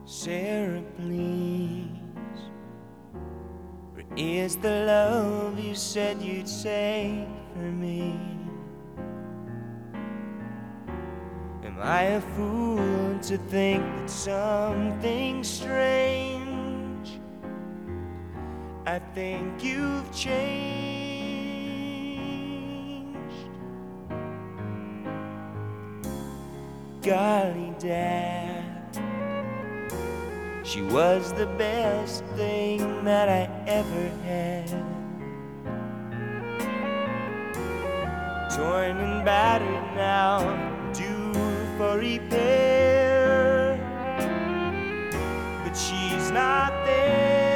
Sarah, please, where is the love you said you'd save for me? Am I a fool to think that something strange? I think you've changed. Golly, Dad, she was the best thing that I ever had. Torn and battered now, due for repair, but she's not there.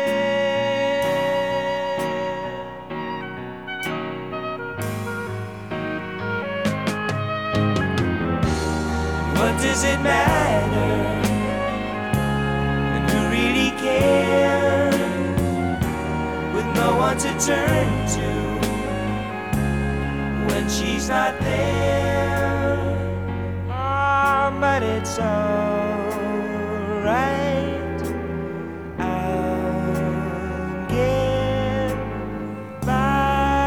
What does it matter? Care with no one to turn to when she's not there. Oh, but it's alright, I'll get by.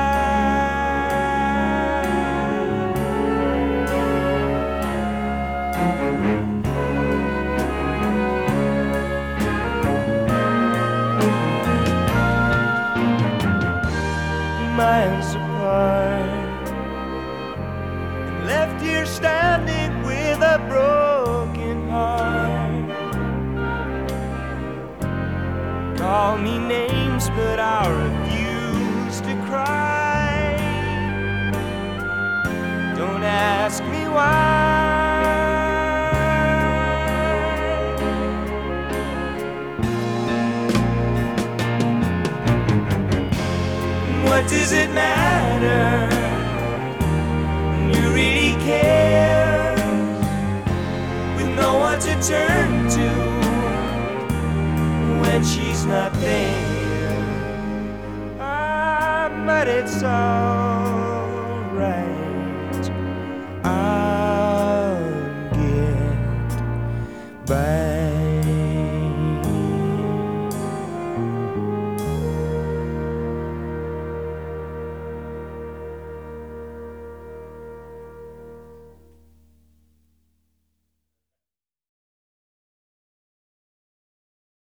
Miles apart, and left here standing with a broken heart. Call me names, but I refuse to cry. Don't ask me why. What does it matter? You really care with no one to turn to when she's not there. Ah, but it's all